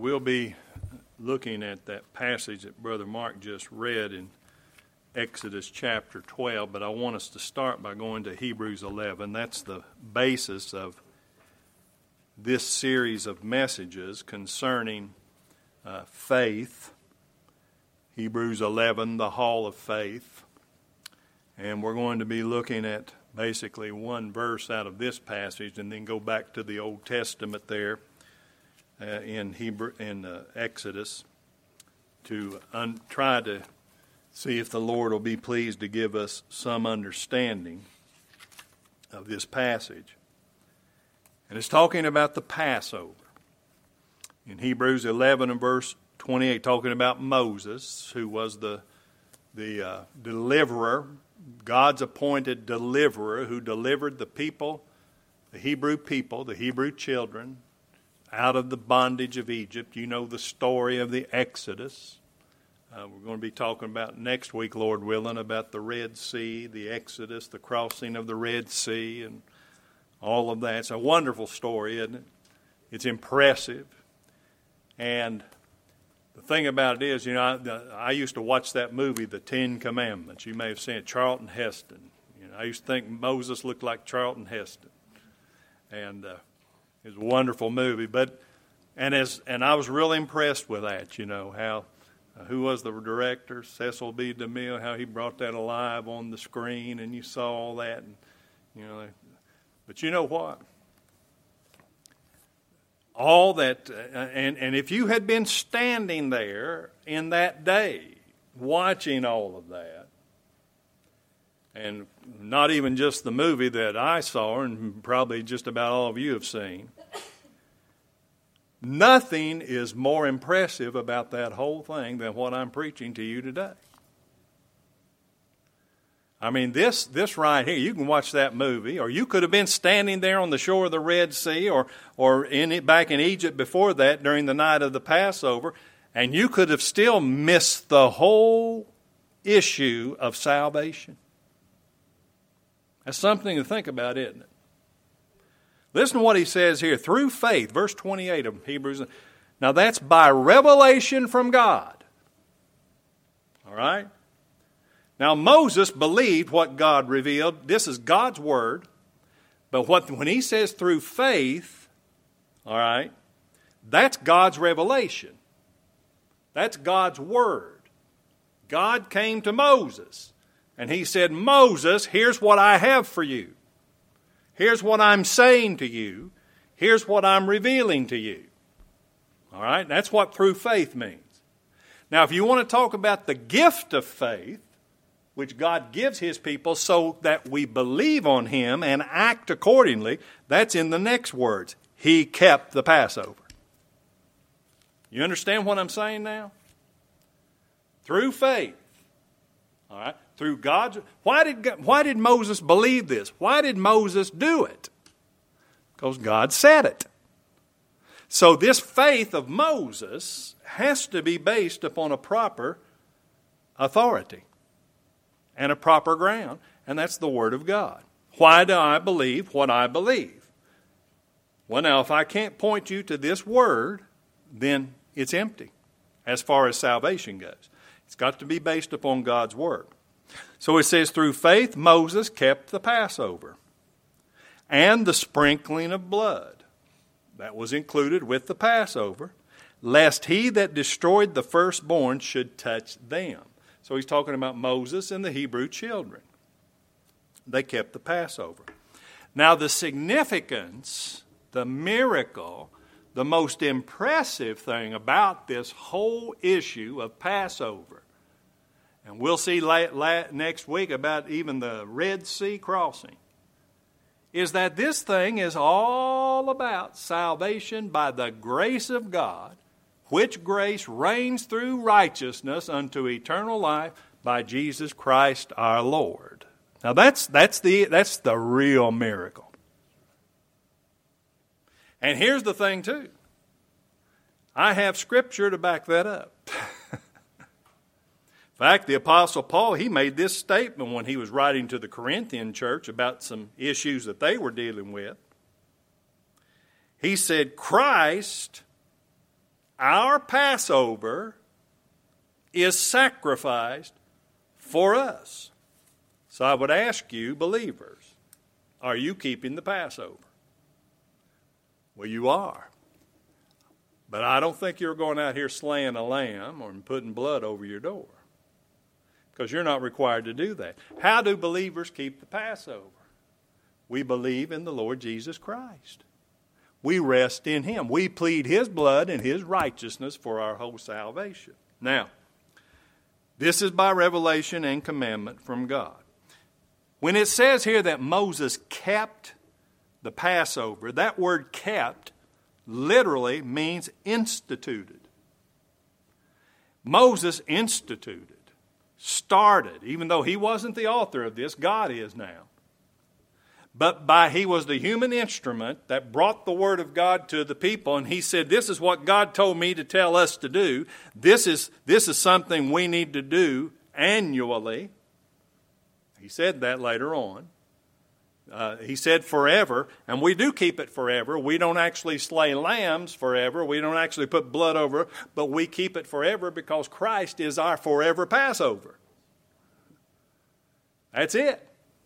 We'll be looking at that passage that Brother Mark just read in Exodus chapter 12, but I want us to start by going to Hebrews 11. That's the basis of this series of messages concerning faith. Hebrews 11, the Hall of Faith. And we're going to be looking at basically one verse out of this passage and then go back to the Old Testament there in Exodus to try to see if the Lord will be pleased to give us some understanding of this passage. And it's talking about the Passover. In Hebrews 11 and verse 28, talking about Moses, who was the deliverer, God's appointed deliverer, who delivered the people, the Hebrew children, out of the bondage of Egypt. You know the story of the Exodus. We're going to be talking about next week, Lord willing, about the Red Sea, the Exodus, the crossing of the Red Sea, and all of that. It's a wonderful story, isn't it? It's impressive. And the thing about it is, you know, I used to watch that movie, The Ten Commandments. You may have seen it, Charlton Heston. You know, I used to think Moses looked like Charlton Heston. And it was a wonderful movie. And I was really impressed with that, you know, how, who was the director? Cecil B. DeMille, how he brought that alive on the screen, and you saw all that. And, you know, but you know what? All that, and if you had been standing there in that day, watching all of that, and not even just the movie that I saw, and probably just about all of you have seen, nothing is more impressive about that whole thing than what I'm preaching to you today. I mean, this right here, you can watch that movie, or you could have been standing there on the shore of the Red Sea, or back in Egypt before that during the night of the Passover, and you could have still missed the whole issue of salvation. That's something to think about, isn't it? Listen to what he says here. Through faith, verse 28 of Hebrews. Now that's by revelation from God. All right? Now Moses believed what God revealed. This is God's word. But when he says through faith, all right, that's God's revelation. That's God's word. God came to Moses and he said, Moses, here's what I have for you. Here's what I'm saying to you. Here's what I'm revealing to you. All right? That's what through faith means. Now, if you want to talk about the gift of faith, which God gives His people so that we believe on Him and act accordingly, that's in the next words. He kept the Passover. You understand what I'm saying now? Through faith. All right? Through God's... Why did Moses believe this? Why did Moses do it? Because God said it. So this faith of Moses has to be based upon a proper authority and a proper ground, and that's the Word of God. Why do I believe what I believe? Well, now, if I can't point you to this Word, then it's empty as far as salvation goes. It's got to be based upon God's Word. So it says, through faith, Moses kept the Passover and the sprinkling of blood. That was included with the Passover, lest he that destroyed the firstborn should touch them. So he's talking about Moses and the Hebrew children. They kept the Passover. Now the significance, the miracle, the most impressive thing about this whole issue of Passover, and we'll see next week about even the Red Sea crossing, is that this thing is all about salvation by the grace of God, which grace reigns through righteousness unto eternal life by Jesus Christ our Lord. Now that's the real miracle. And here's the thing too. I have Scripture to back that up. In fact, the Apostle Paul, he made this statement when he was writing to the Corinthian church about some issues that they were dealing with. He said, Christ, our Passover is sacrificed for us. So I would ask you, believers, are you keeping the Passover? Well, you are. But I don't think you're going out here slaying a lamb or putting blood over your door, because you're not required to do that. How do believers keep the Passover? We believe in the Lord Jesus Christ. We rest in Him. We plead His blood and His righteousness for our whole salvation. Now, this is by revelation and commandment from God. When it says here that Moses kept the Passover, that word kept literally means instituted. Moses instituted, started, even though he wasn't the author of this, God is now. But he was the human instrument that brought the Word of God to the people, and he said, this is what God told me to tell us to do. This is something we need to do annually. He said that later on. He said forever, and we do keep it forever. We don't actually slay lambs forever. We don't actually put blood over, but we keep it forever because Christ is our forever Passover. That's it.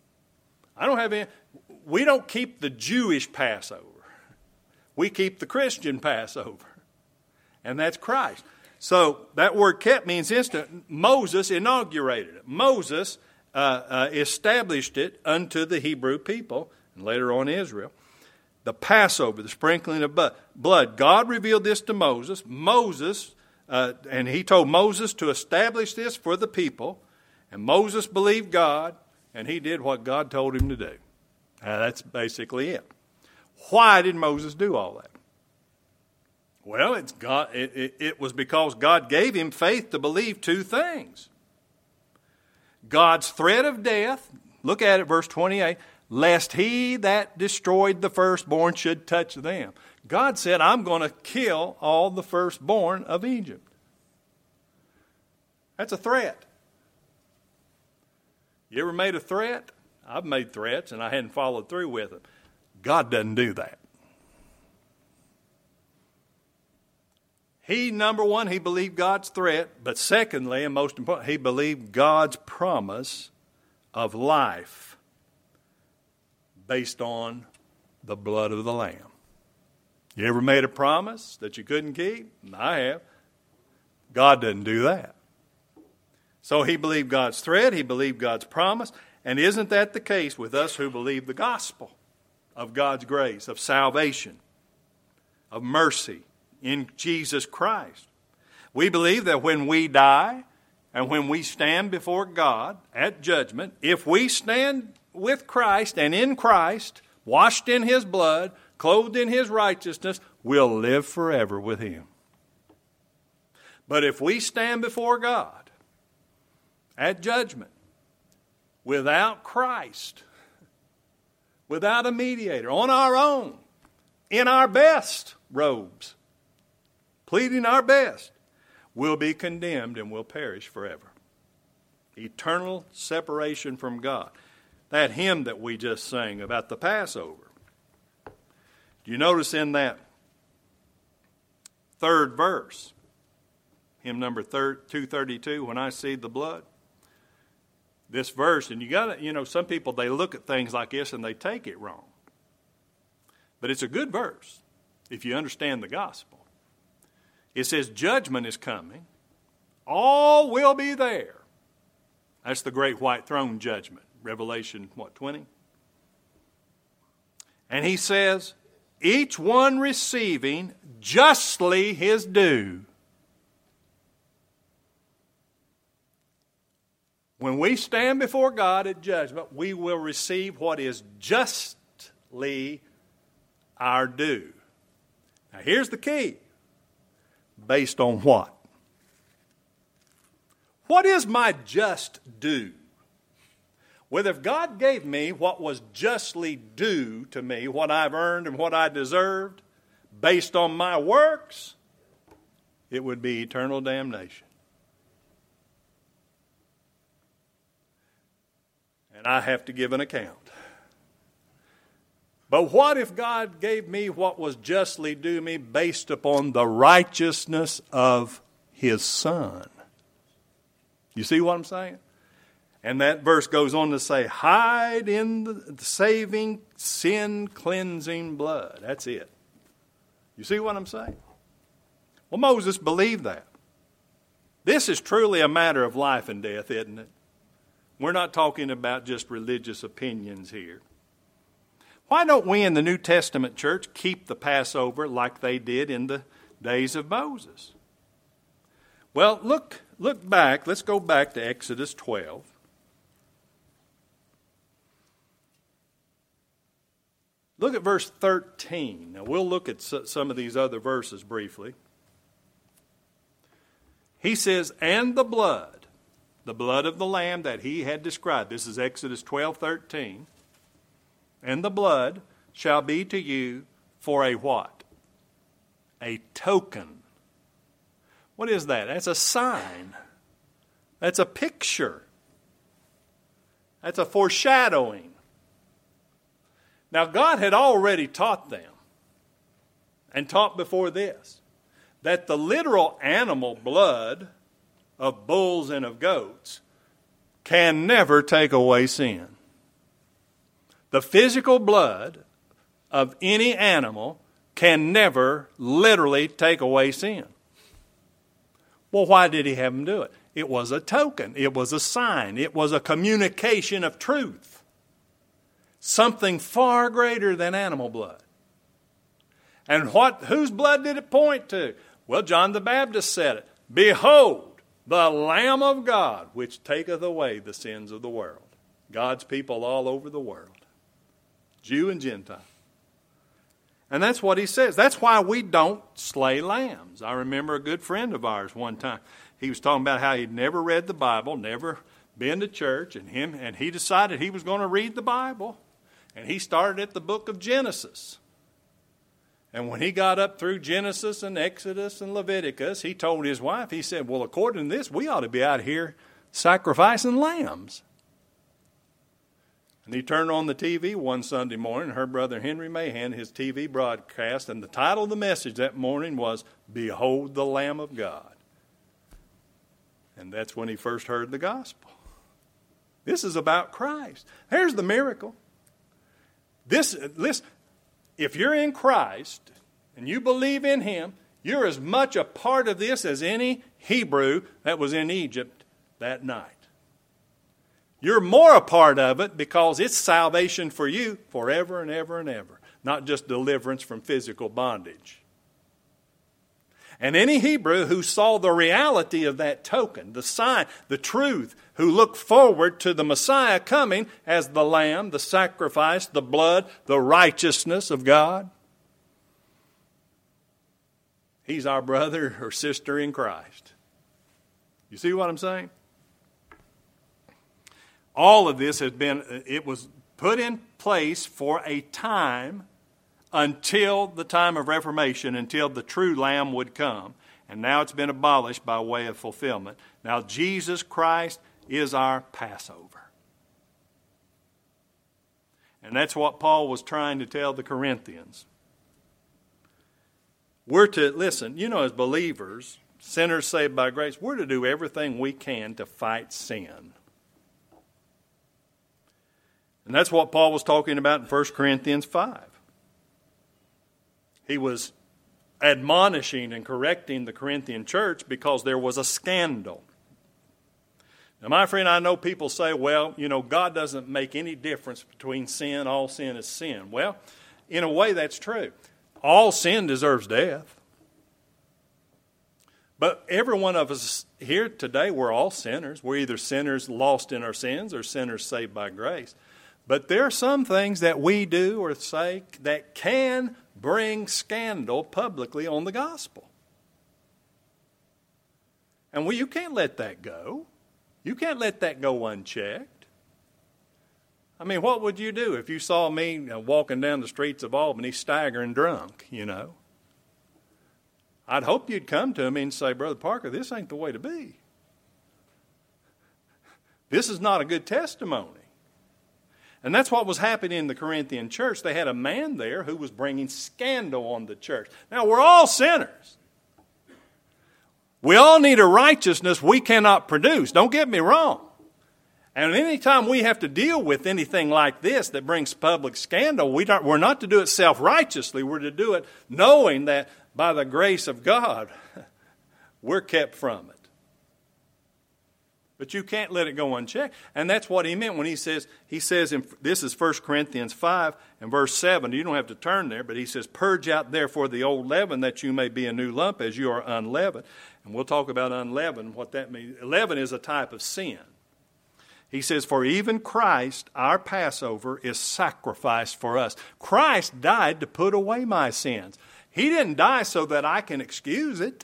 We don't keep the Jewish Passover. We keep the Christian Passover, and that's Christ. So that word kept means instant. Moses inaugurated it. Moses established it unto the Hebrew people, and later on Israel. The Passover, the sprinkling of blood. God revealed this to Moses. And he told Moses to establish this for the people. And Moses believed God, and he did what God told him to do. That's basically it. Why did Moses do all that? Well, it was because God gave him faith to believe two things. God's threat of death, look at it, verse 28, lest he that destroyed the firstborn should touch them. God said, I'm going to kill all the firstborn of Egypt. That's a threat. You ever made a threat? I've made threats and I hadn't followed through with them. God doesn't do that. Number one, he believed God's threat, but secondly, and most important, he believed God's promise of life based on the blood of the Lamb. You ever made a promise that you couldn't keep? I have. God doesn't do that. So he believed God's threat, he believed God's promise, and isn't that the case with us who believe the gospel of God's grace, of salvation, of mercy in Jesus Christ? We believe that when we die and when we stand before God at judgment, if we stand with Christ and in Christ, washed in His blood, clothed in His righteousness, we'll live forever with Him. But if we stand before God at judgment without Christ, without a mediator, on our own, in our best robes, pleading our best, we'll be condemned and we'll perish forever. Eternal separation from God. That hymn that we just sang about the Passover. Do you notice in that third verse, hymn number 232, when I see the blood? This verse, and some people, they look at things like this and they take it wrong. But it's a good verse if you understand the gospel. It says judgment is coming. All will be there. That's the great white throne judgment. Revelation, 20? And he says, each one receiving justly his due. When we stand before God at judgment, we will receive what is justly our due. Now here's the key. Based on what? What is my just due? Well, if God gave me what was justly due to me, what I've earned and what I deserved, based on my works, it would be eternal damnation. And I have to give an account. But what if God gave me what was justly due me based upon the righteousness of His Son? You see what I'm saying? And that verse goes on to say, hide in the saving, sin-cleansing blood. That's it. You see what I'm saying? Well, Moses believed that. This is truly a matter of life and death, isn't it? We're not talking about just religious opinions here. Why don't we in the New Testament church keep the Passover like they did in the days of Moses? Well, look back. Let's go back to Exodus 12. Look at verse 13. Now, we'll look at some of these other verses briefly. He says, and the blood of the lamb that he had described. This is Exodus 12:13. And the blood shall be to you for a what? A token. What is that? That's a sign. That's a picture. That's a foreshadowing. Now, God had already taught them, and taught before this, that the literal animal blood of bulls and of goats can never take away sin. The physical blood of any animal can never literally take away sin. Well, why did he have them do it? It was a token. It was a sign. It was a communication of truth. Something far greater than animal blood. And whose blood did it point to? Well, John the Baptist said it. Behold, the Lamb of God, which taketh away the sins of the world. God's people all over the world. Jew and Gentile. And that's what he says. That's why we don't slay lambs. I remember a good friend of ours one time. He was talking about how he'd never read the Bible, never been to church, and he decided he was going to read the Bible. And he started at the book of Genesis. And when he got up through Genesis and Exodus and Leviticus, he told his wife, he said, well, according to this, we ought to be out here sacrificing lambs. And he turned on the TV one Sunday morning, and her brother Henry Mahan, his TV broadcast, and the title of the message that morning was, Behold the Lamb of God. And that's when he first heard the gospel. This is about Christ. Here's the miracle. Listen, if you're in Christ and you believe in Him, you're as much a part of this as any Hebrew that was in Egypt that night. You're more a part of it because it's salvation for you forever and ever and ever, not just deliverance from physical bondage. And any Hebrew who saw the reality of that token, the sign, the truth, who looked forward to the Messiah coming as the Lamb, the sacrifice, the blood, the righteousness of God, he's our brother or sister in Christ. You see what I'm saying? All of this it was put in place for a time until the time of Reformation, until the true Lamb would come. And now it's been abolished by way of fulfillment. Now Jesus Christ is our Passover. And that's what Paul was trying to tell the Corinthians. We're to, listen, as believers, sinners saved by grace, we're to do everything we can to fight sin. And that's what Paul was talking about in 1 Corinthians 5. He was admonishing and correcting the Corinthian church because there was a scandal. Now, my friend, I know people say, well, God doesn't make any difference between sin. All sin is sin. Well, in a way, that's true. All sin deserves death. But every one of us here today, we're all sinners. We're either sinners lost in our sins or sinners saved by grace. But there are some things that we do or say that can bring scandal publicly on the gospel. And you can't let that go. You can't let that go unchecked. I mean, what would you do if you saw me walking down the streets of Albany staggering drunk, I'd hope you'd come to me and say, Brother Parker, this ain't the way to be. This is not a good testimony. And that's what was happening in the Corinthian church. They had a man there who was bringing scandal on the church. Now, we're all sinners. We all need a righteousness we cannot produce. Don't get me wrong. And anytime we have to deal with anything like this that brings public scandal, we're not to do it self-righteously. We're to do it knowing that by the grace of God, we're kept from it. But you can't let it go unchecked. And that's what he meant when he says, this is 1 Corinthians 5 and verse 7. You don't have to turn there, but he says, purge out therefore the old leaven, that you may be a new lump as you are unleavened. And we'll talk about unleavened, what that means. Leaven is a type of sin. He says, for even Christ, our Passover, is sacrificed for us. Christ died to put away my sins. He didn't die so that I can excuse it.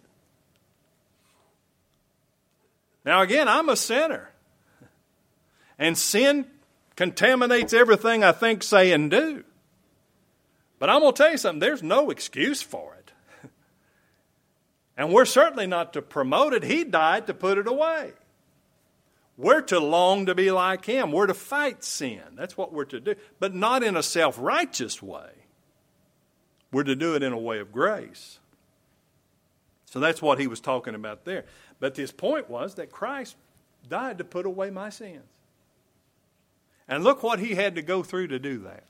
Now again, I'm a sinner. And sin contaminates everything I think, say, and do. But I'm going to tell you something, there's no excuse for it. And we're certainly not to promote it. He died to put it away. We're to long to be like Him. We're to fight sin. That's what we're to do. But not in a self-righteous way. We're to do it in a way of grace. So that's what he was talking about there. But his point was that Christ died to put away my sins. And look what he had to go through to do that.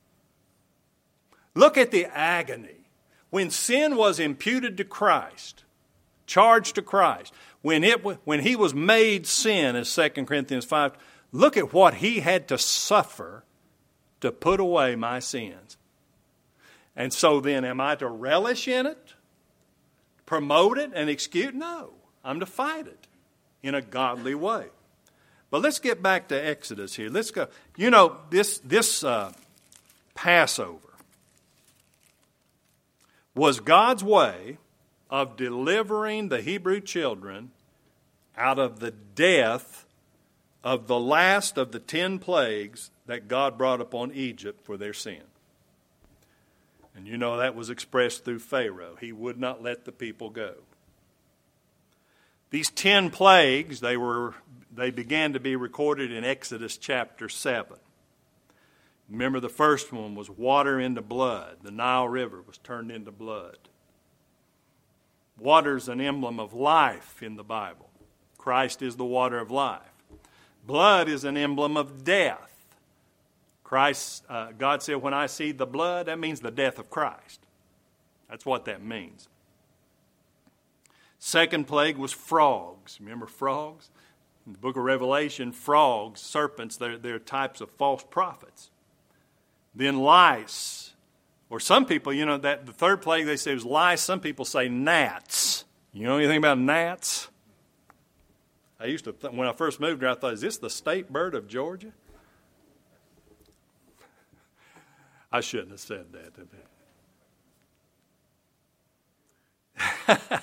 Look at the agony. When sin was imputed to Christ, charged to Christ, when he was made sin, as 2 Corinthians 5, look at what he had to suffer to put away my sins. And so then, am I to relish in it, promote it, and excuse? No, I'm to fight it in a godly way. But let's get back to Exodus here. Let's go. You know, this Passover was God's way of delivering the Hebrew children out of the death of the last of the 10 plagues that God brought upon Egypt for their sin. And you know that was expressed through Pharaoh. He would not let the people go. These 10 plagues, they began to be recorded in Exodus chapter 7. Remember, the first one was water into blood. The Nile River was turned into blood. Water's an emblem of life in the Bible. Christ is the water of life. Blood is an emblem of death. God said, when I see the blood, that means the death of Christ. That's what that means. Second plague was frogs. Remember frogs? In the book of Revelation, frogs, serpents, they're types of false prophets. Then lice. Or some people, you know, that the third plague they say was lice. Some people say gnats. You know anything about gnats? I used to, when I first moved here, I thought, is this the state bird of Georgia? I shouldn't have said that.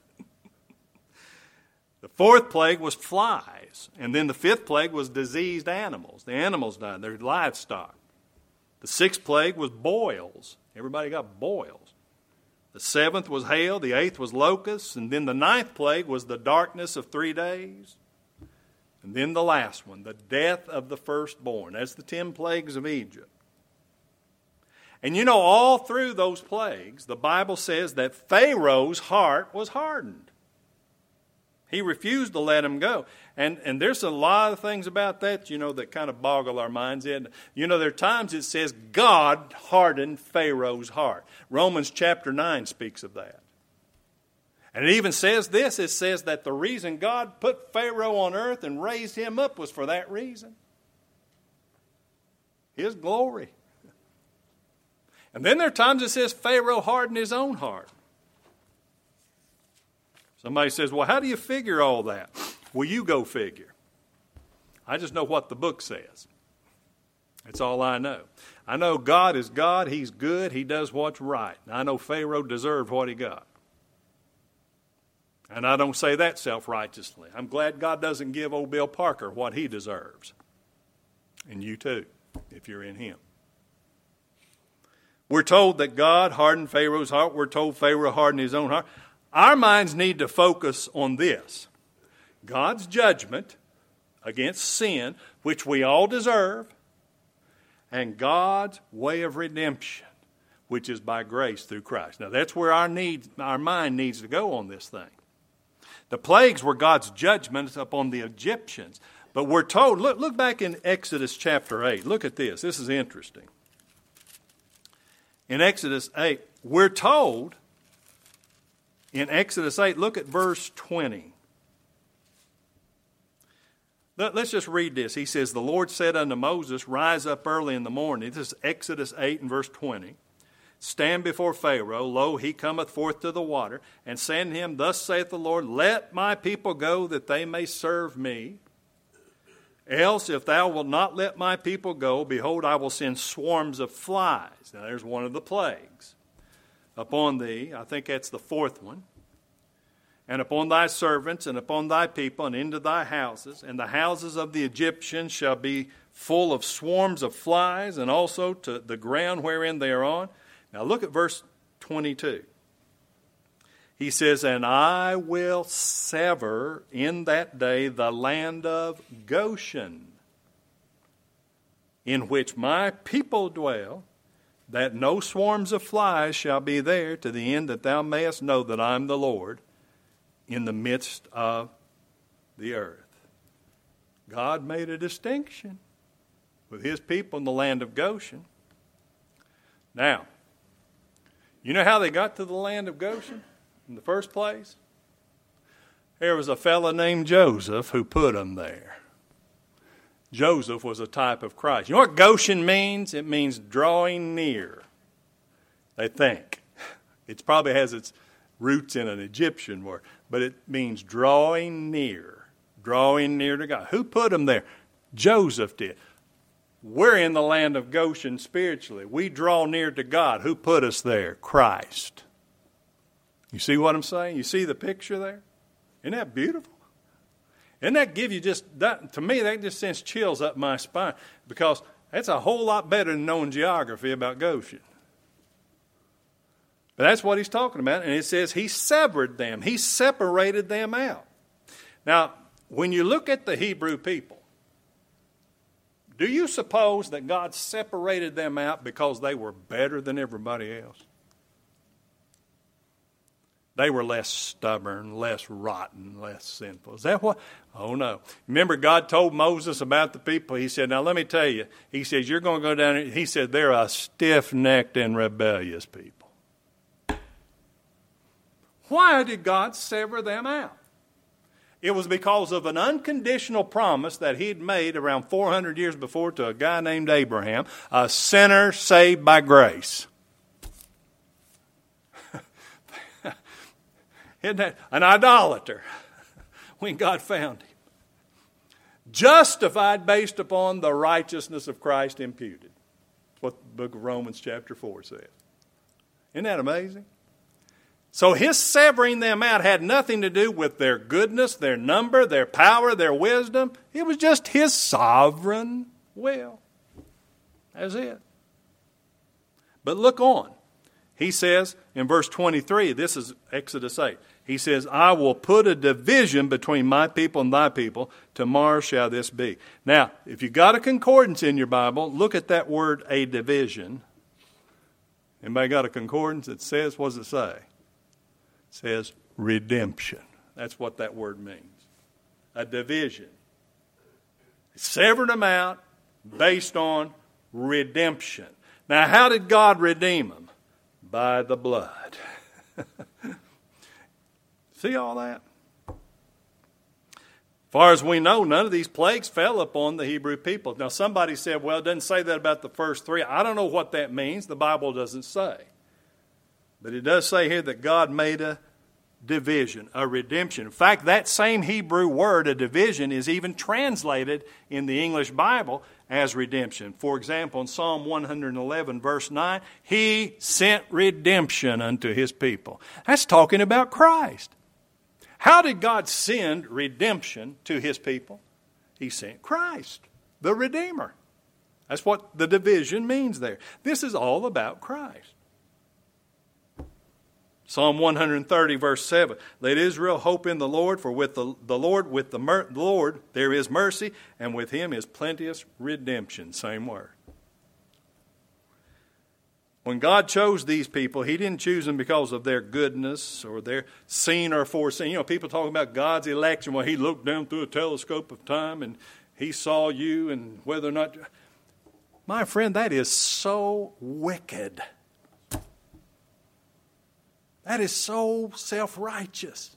The fourth plague was flies. And then the fifth plague was diseased animals. The animals died. Their livestock. The sixth plague was boils. Everybody got boils. The seventh was hail. The eighth was locusts. And then the ninth plague was the darkness of 3 days. And then the last one, the death of the firstborn. That's the 10 plagues of Egypt. And you know, all through those plagues, the Bible says that Pharaoh's heart was hardened. He refused to let him go. And there's a lot of things about that, you know, that kind of boggle our minds in. You know, there are times it says God hardened Pharaoh's heart. Romans chapter 9 speaks of that. And it even says this, it says that the reason God put Pharaoh on earth and raised him up was for that reason. His glory. And then there are times it says Pharaoh hardened his own heart. Somebody says, well, how do you figure all that? Well, you go figure. I just know what the book says. That's all I know. I know God is God. He's good. He does what's right. And I know Pharaoh deserved what he got. And I don't say that self-righteously. I'm glad God doesn't give old Bill Parker what he deserves. And you too, if you're in him. We're told that God hardened Pharaoh's heart. We're told Pharaoh hardened his own heart. Our minds need to focus on this. God's judgment against sin, which we all deserve, and God's way of redemption, which is by grace through Christ. Now that's where our mind needs to go on this thing. The plagues were God's judgments upon the Egyptians. But we're told, look back in Exodus chapter 8. Look at this. This is interesting. In Exodus 8, we're told, in Exodus 8, look at verse 20. Let's just read this. He says, the Lord said unto Moses, rise up early in the morning. This is Exodus 8 and verse 20. Stand before Pharaoh, lo, he cometh forth to the water, and say unto him, thus saith the Lord, let my people go that they may serve me. Else, if thou wilt not let my people go, behold, I will send swarms of flies. Now, there's one of the plagues. Upon thee, I think that's the fourth one. And upon thy servants, and upon thy people, and into thy houses. And the houses of the Egyptians shall be full of swarms of flies, and also to the ground wherein they are on. Now look at verse 22. He says, and I will sever in that day the land of Goshen, in which my people dwell, that no swarms of flies shall be there, to the end that thou mayest know that I am the Lord in the midst of the earth. God made a distinction with his people in the land of Goshen. Now, you know how they got to the land of Goshen in the first place? There was a fellow named Joseph who put them there. Joseph was a type of Christ. You know what Goshen means? It means drawing near, they think. It probably has its roots in an Egyptian word, but it means drawing near to God. Who put them there? Joseph did. We're in the land of Goshen spiritually. We draw near to God. Who put us there? Christ. You see what I'm saying? You see the picture there? Isn't that beautiful? Doesn't that give you to me, that just sends chills up my spine, because that's a whole lot better than knowing geography about Goshen. But that's what he's talking about, and it says he severed them. He separated them out. Now, when you look at the Hebrew people, do you suppose that God separated them out because they were better than everybody else? They were less stubborn, less rotten, less sinful. Is that what? Oh, no. Remember, God told Moses about the people. He said, now let me tell you. He says, you're going to go down there. He said, they're a stiff-necked and rebellious people. Why did God sever them out? It was because of an unconditional promise that he'd made around 400 years before to a guy named Abraham, a sinner saved by grace. Isn't that an idolater when God found him? Justified based upon the righteousness of Christ imputed. That's what the book of Romans chapter 4 says. Isn't that amazing? So his severing them out had nothing to do with their goodness, their number, their power, their wisdom. It was just his sovereign will. That's it. But look on. He says in verse 23, this is Exodus 8. He says, I will put a division between my people and thy people. Tomorrow shall this be. Now, if you got a concordance in your Bible, look at that word, a division. Anybody got a concordance that says, what does it say? It says redemption. That's what that word means. A division. Severed them out based on redemption. Now, how did God redeem them? By the blood. See all that? As far as we know, none of these plagues fell upon the Hebrew people. Now, somebody said, well, it doesn't say that about the first three. I don't know what that means. The Bible doesn't say. But it does say here that God made a division, a redemption. In fact, that same Hebrew word, a division, is even translated in the English Bible as redemption. For example, in Psalm 111, verse 9, He sent redemption unto His people. That's talking about Christ. How did God send redemption to His people? He sent Christ, the Redeemer. That's what the division means there. This is all about Christ. Psalm 130, verse 7. Let Israel hope in the Lord, for with the Lord there is mercy, and with Him is plenteous redemption. Same word. When God chose these people, He didn't choose them because of their goodness or their seen or foreseen. You know, people talk about God's election. Well, He looked down through a telescope of time and He saw you and whether or not... My friend, that is so wicked. That is so self-righteous.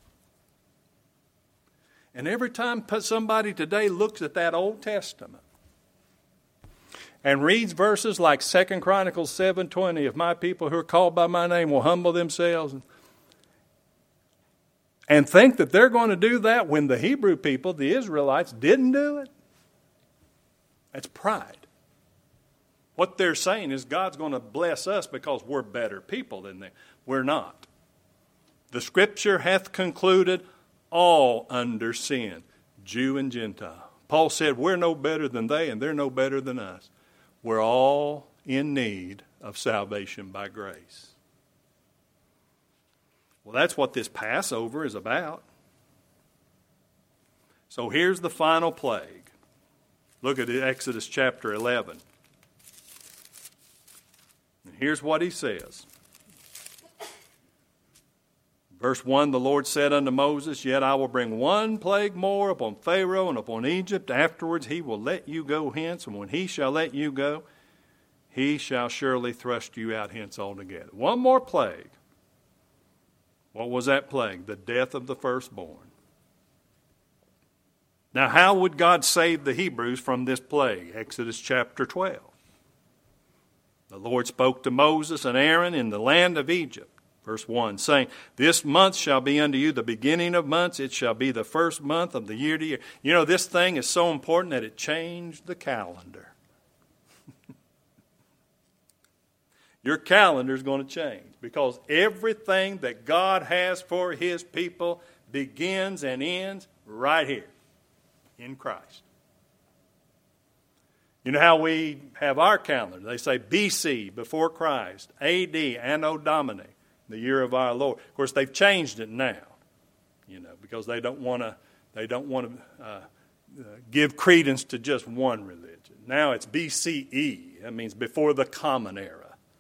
And every time somebody today looks at that Old Testament and reads verses like 2 Chronicles 7:20, if my people who are called by my name will humble themselves and think that they're going to do that when the Hebrew people, the Israelites, didn't do it, that's pride. What they're saying is God's going to bless us because we're better people than them. We're not. The Scripture hath concluded all under sin, Jew and Gentile. Paul said we're no better than they and they're no better than us. We're all in need of salvation by grace. Well, that's what this Passover is about. So here's the final plague. Look at Exodus chapter 11. And here's what he says. Verse 1, the Lord said unto Moses, Yet I will bring one plague more upon Pharaoh and upon Egypt. Afterwards he will let you go hence, and when he shall let you go, he shall surely thrust you out hence altogether. One more plague. What was that plague? The death of the firstborn. Now how would God save the Hebrews from this plague? Exodus chapter 12. The Lord spoke to Moses and Aaron in the land of Egypt. Verse 1, saying, This month shall be unto you the beginning of months. It shall be the first month of the year to year. You know, this thing is so important that it changed the calendar. Your calendar is going to change because everything that God has for His people begins and ends right here in Christ. You know how we have our calendar? They say BC, before Christ, AD, Anno Domini, the year of our Lord. Of course, they've changed it now, you know, because they don't want to give credence to just one religion. Now it's BCE. That means before the Common Era.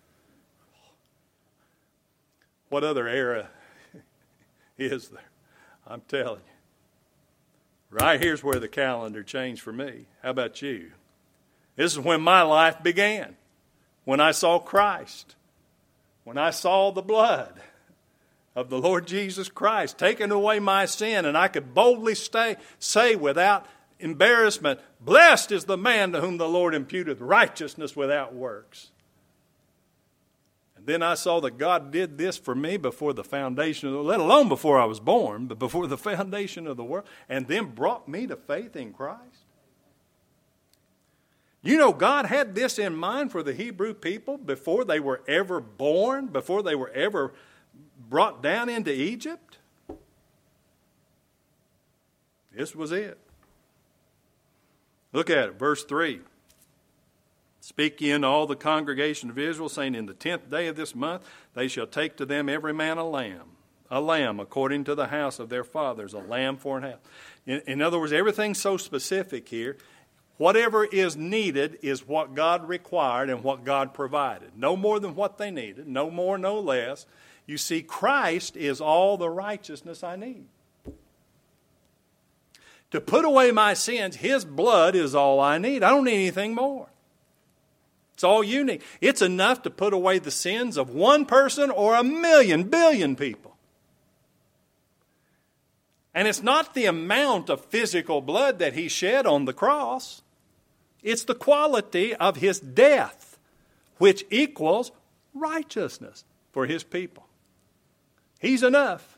What other era is there? I'm telling you. Right here's where the calendar changed for me. How about you? This is when my life began. When I saw Christ. When I saw the blood of the Lord Jesus Christ taking away my sin, and I could boldly say without embarrassment, Blessed is the man to whom the Lord imputeth righteousness without works. And then I saw that God did this for me before the foundation of the world, let alone before I was born, but before the foundation of the world, and then brought me to faith in Christ. You know, God had this in mind for the Hebrew people before they were ever born, before they were ever brought down into Egypt. This was it. Look at it, verse 3. Speak ye unto all the congregation of Israel, saying, In the 10th day of this month they shall take to them every man a lamb according to the house of their fathers, a lamb for an house. In other words, everything's so specific here. Whatever is needed is what God required and what God provided. No more than what they needed, no more, no less. You see, Christ is all the righteousness I need. To put away my sins, His blood is all I need. I don't need anything more. It's all you need. It's enough to put away the sins of one person or a million, billion people. And it's not the amount of physical blood that He shed on the cross. It's the quality of His death, which equals righteousness for His people. He's enough.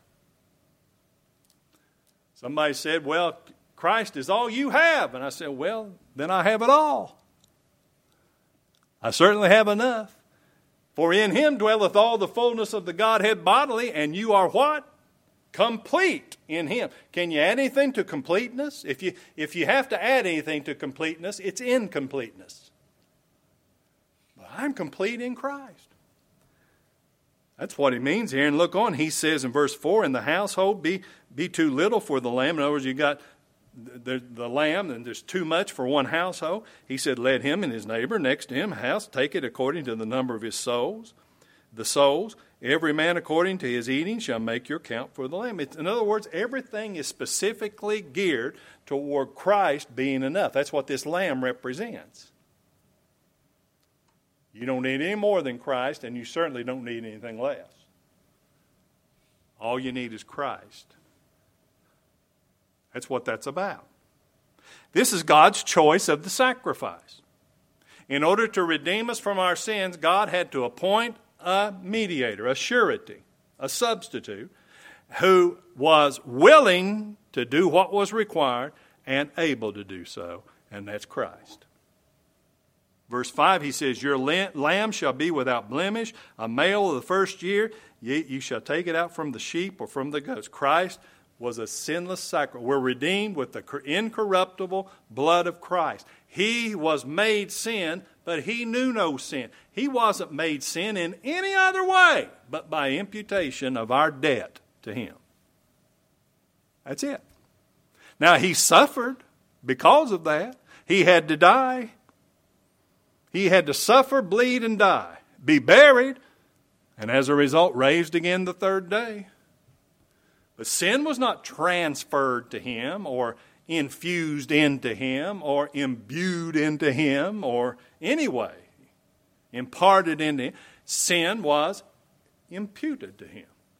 Somebody said, well, Christ is all you have. And I said, well, then I have it all. I certainly have enough. For in Him dwelleth all the fullness of the Godhead bodily, and you are what? Complete in Him. Can you add anything to completeness? If you have to add anything to completeness, it's incompleteness. But I'm complete in Christ. That's what He means here. And look on, He says in verse 4, In the household be too little for the lamb. In other words, you got the lamb, and there's too much for one household. He said, let him and his neighbor next to him house take it according to the number of his souls. The souls, every man according to his eating shall make your count for the lamb. In other words, everything is specifically geared toward Christ being enough. That's what this lamb represents. You don't need any more than Christ, and you certainly don't need anything less. All you need is Christ. That's what that's about. This is God's choice of the sacrifice. In order to redeem us from our sins, God had to appoint a mediator, a surety, a substitute, who was willing to do what was required and able to do so, and that's Christ. Verse 5, he says, your lamb shall be without blemish, a male of the first year. You shall take it out from the sheep or from the goats. Christ was a sinless sacrifice. We're redeemed with the incorruptible blood of Christ. He was made sin, but he knew no sin. He wasn't made sin in any other way but by imputation of our debt to him. That's it. Now, he suffered because of that. He had to die. He had to suffer, bleed, and die, be buried, and as a result, raised again the third day. But sin was not transferred to him or infused into him or imbued into him or anyway imparted into him. Sin was imputed to him.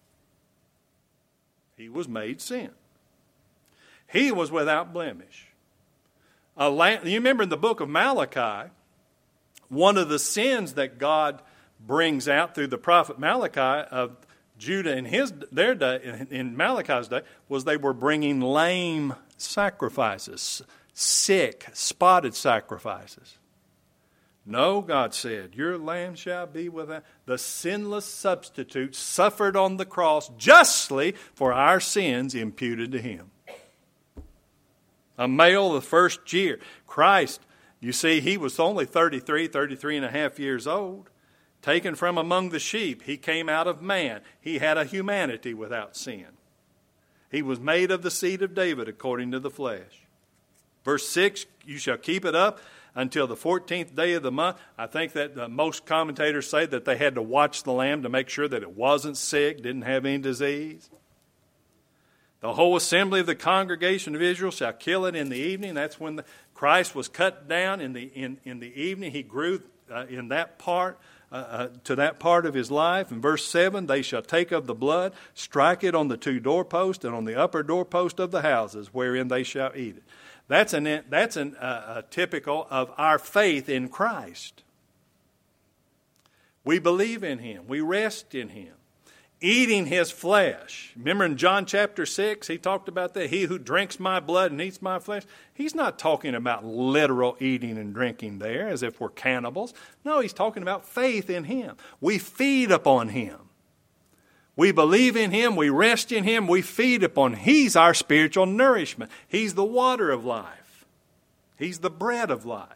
He was made sin. He was without blemish. You remember in the book of Malachi, one of the sins that God brings out through the prophet Malachi of Judah in their day, in Malachi's day, was they were bringing lame sacrifices, sick, spotted sacrifices. No, God said, your lamb shall be without. The sinless substitute suffered on the cross justly for our sins imputed to him. A male of the first year. Christ, you see, he was only 33 and a half years old. Taken from among the sheep, he came out of man. He had a humanity without sin. He was made of the seed of David according to the flesh. Verse 6, you shall keep it up until the 14th day of the month. I think that most commentators say that they had to watch the lamb to make sure that it wasn't sick, didn't have any disease. The whole assembly of the congregation of Israel shall kill it in the evening. That's when Christ was cut down in the evening. He grew in that part. To that part of his life. In verse 7, they shall take of the blood, strike it on the two doorposts and on the upper doorpost of the houses wherein they shall eat it. That's typical of our faith in Christ. We believe in him. We rest in him. Eating his flesh. Remember in John chapter 6, he talked about that. He who drinks my blood and eats my flesh. He's not talking about literal eating and drinking there as if we're cannibals. No, he's talking about faith in him. We feed upon him. We believe in him. We rest in him. We feed upon him. He's our spiritual nourishment. He's the water of life. He's the bread of life.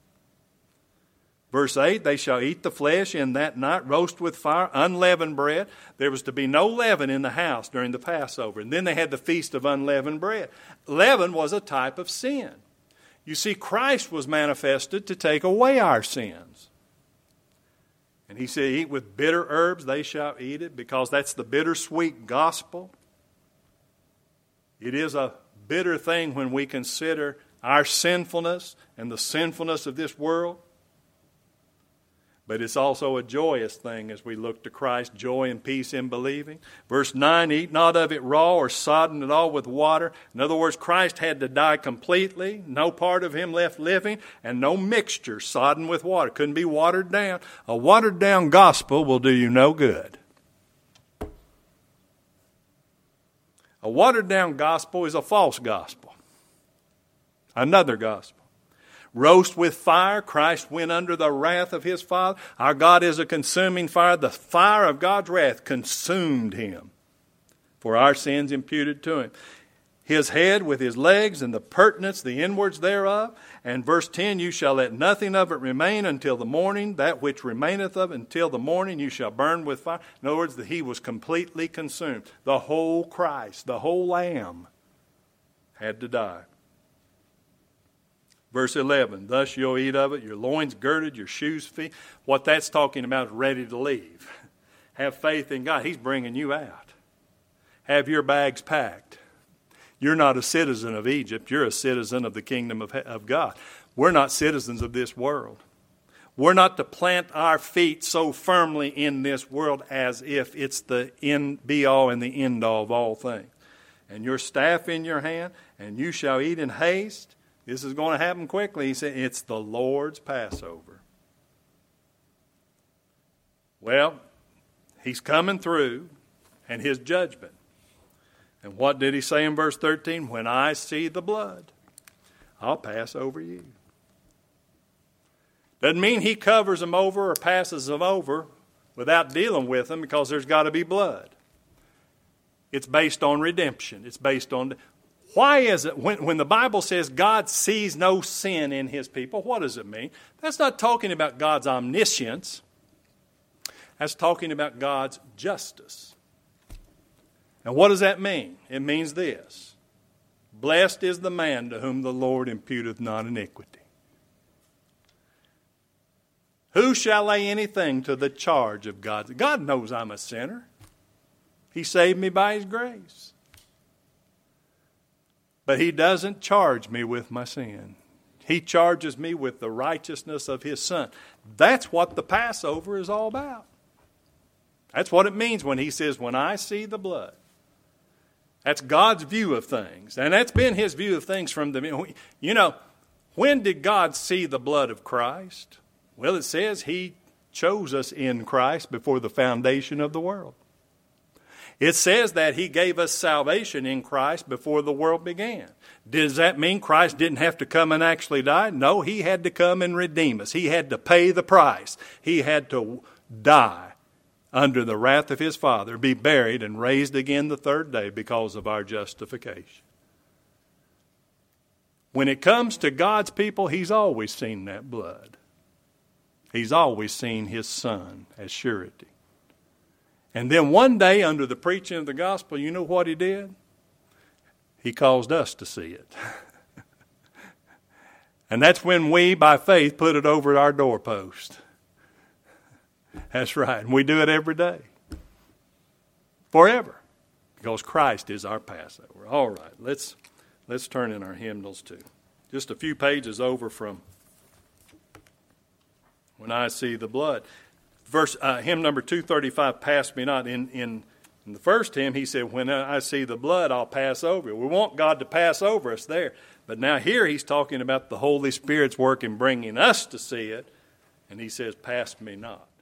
Verse 8, they shall eat the flesh in that night, roast with fire, unleavened bread. There was to be no leaven in the house during the Passover. And then they had the feast of unleavened bread. Leaven was a type of sin. You see, Christ was manifested to take away our sins. And he said, eat with bitter herbs, they shall eat it, because that's the bittersweet gospel. It is a bitter thing when we consider our sinfulness and the sinfulness of this world. But it's also a joyous thing as we look to Christ, joy and peace in believing. Verse 9, eat not of it raw or sodden it all with water. In other words, Christ had to die completely, no part of him left living, and no mixture sodden with water. Couldn't be watered down. A watered down gospel will do you no good. A watered down gospel is a false gospel. Another gospel. Roast with fire, Christ went under the wrath of his Father. Our God is a consuming fire. The fire of God's wrath consumed him for our sins imputed to him. His head with his legs and the purtenance, the inwards thereof. And verse 10, you shall let nothing of it remain until the morning. That which remaineth of it until the morning you shall burn with fire. In other words, that he was completely consumed. The whole Christ, the whole Lamb had to die. Verse 11, thus you'll eat of it, your loins girded, your shoes fit. What that's talking about is ready to leave. Have faith in God. He's bringing you out. Have your bags packed. You're not a citizen of Egypt. You're a citizen of the kingdom of God. We're not citizens of this world. We're not to plant our feet so firmly in this world as if it's the be-all and the end-all of all things. And your staff in your hand, and you shall eat in haste. This is going to happen quickly. He said, it's the Lord's Passover. Well, he's coming through, and his judgment. And what did he say in verse 13? When I see the blood, I'll pass over you. Doesn't mean he covers them over or passes them over without dealing with them, because there's got to be blood. It's based on redemption. It's based on... Why is it when the Bible says God sees no sin in his people, what does it mean? That's not talking about God's omniscience. That's talking about God's justice. And what does that mean? It means this: blessed is the man to whom the Lord imputeth not iniquity. Who shall lay anything to the charge of God? God knows I'm a sinner. He saved me by his grace. But he doesn't charge me with my sin. He charges me with the righteousness of his Son. That's what the Passover is all about. That's what it means when he says, when I see the blood. That's God's view of things. And that's been his view of things from the... You know, when did God see the blood of Christ? Well, it says he chose us in Christ before the foundation of the world. It says that he gave us salvation in Christ before the world began. Does that mean Christ didn't have to come and actually die? No, he had to come and redeem us. He had to pay the price. He had to die under the wrath of his Father, be buried and raised again the third day because of our justification. When it comes to God's people, he's always seen that blood. He's always seen his Son as surety. And then one day, under the preaching of the gospel, you know what he did? He caused us to see it. And that's when we, by faith, put it over our doorpost. That's right. And we do it every day. Forever. Because Christ is our Passover. All right. Let's turn in our hymnals to just a few pages over from When I See the Blood. Hymn number 235, Pass Me Not. In the first hymn, he said, when I see the blood, I'll pass over it. We want God to pass over us there. But now here he's talking about the Holy Spirit's work in bringing us to see it. And he says, pass me not.